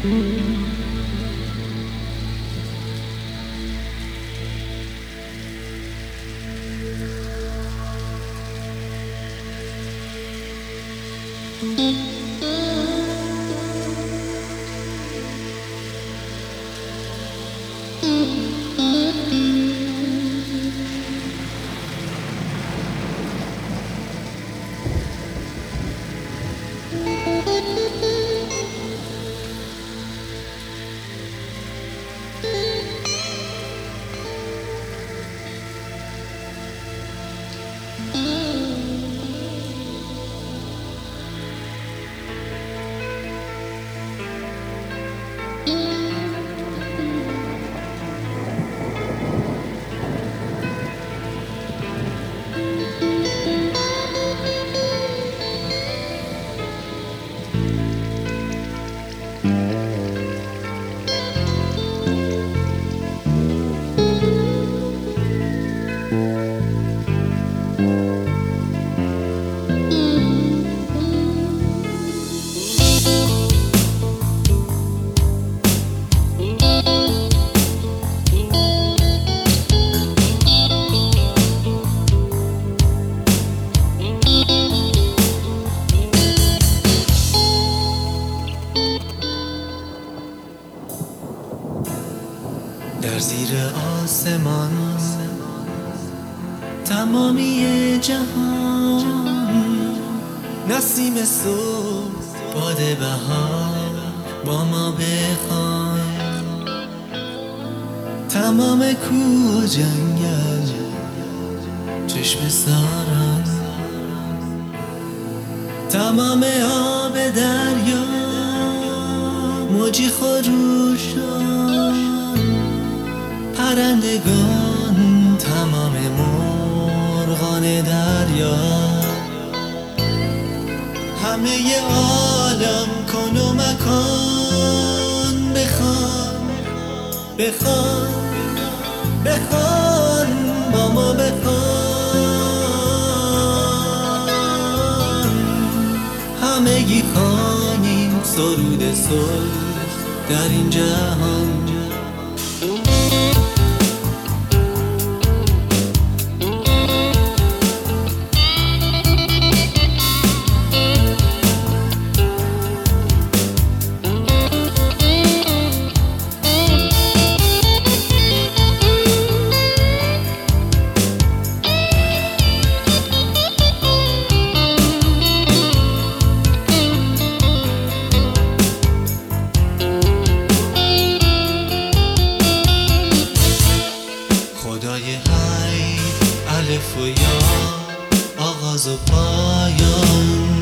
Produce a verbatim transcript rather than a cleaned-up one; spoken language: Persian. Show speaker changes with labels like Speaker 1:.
Speaker 1: در زیر آسمان تمامی جهان، نسیم صبح، باد بهار با ما بخوان، تمام کوه و جنگل چشم ساران، تمام آب دریا موجی خروشان، پرندگان، تمام مرغان دریا، همه عالم کن و مکان بخوان، بخوان، بخوان با ما بخوان، همگی خوانیم سرود صلح در این جهان. خدای حی، الف و یا، آغاز و پایان،